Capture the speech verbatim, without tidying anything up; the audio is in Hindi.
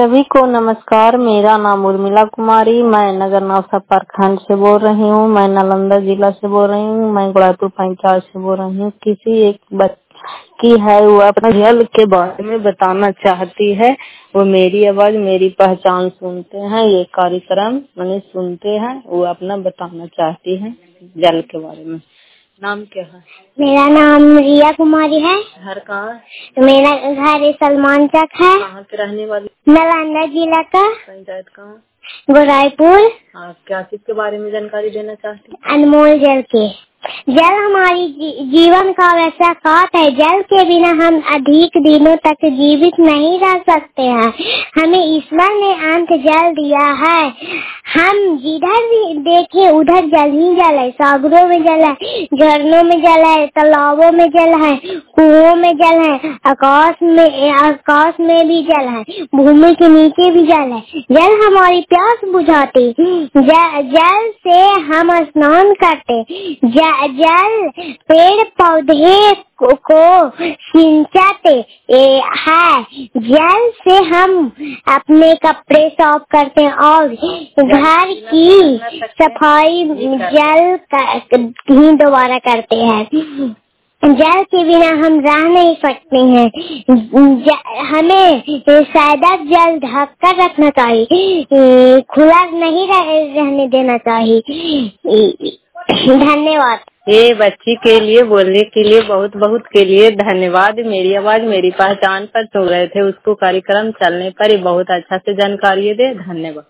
सभी को नमस्कार। मेरा नाम उर्मिला कुमारी, मैं नगर नौसा प्रखंड से बोल रही हूँ। मैं नालंदा जिला से बोल रही हूँ। मैं गुड़ापुर पंचायत से बोल रही हूँ। किसी एक बच्ची की है, वो अपने जल के बारे में बताना चाहती है। वो मेरी आवाज मेरी पहचान सुनते हैं, ये कार्यक्रम मैंने सुनते हैं। वो अपना बताना चाहती है जल के बारे में। नाम क्या है? मेरा नाम रिया कुमारी है। घर कहाँ? मेरा घर सलमान चक है। कहाँ के रहने वाली? नालंदा जिला का। पंचायत कहाँ? गोराईपुर। हाँ, क्या चीज के बारे में जानकारी देना चाहती? अनमोल जल के। जल हमारी जी, जीवन का वैसा खात है। जल के बिना हम अधिक दिनों तक जीवित नहीं रह सकते हैं। हमें ईश्वर ने अंत जल दिया है। हम जिधर भी देखे उधर जल ही जल है। सागरों में जल है, झरनों में जल है, तालाबों में जल है, कुओं में जल है, आकाश में आकाश में भी जल है, भूमि के नीचे भी जल है। जल हमारी प्यास बुझाती, जल से हम स्नान करते, जल पेड़ पौधे को, को सिंचाते है। जल से हम अपने कपड़े साफ करते हैं और घर की सफाई जल ही दोबारा करते हैं। जल के बिना हम रह नहीं सकते हैं। हमें सादा जल ढक कर रखना चाहिए, खुला नहीं रह, रहने देना चाहिए। धन्यवाद। ये बच्ची के लिए बोलने के लिए बहुत बहुत के लिए धन्यवाद। मेरी आवाज मेरी पहचान पर सुन रहे थे, उसको कार्यक्रम चलने पर ही बहुत अच्छा से जानकारी दे। धन्यवाद।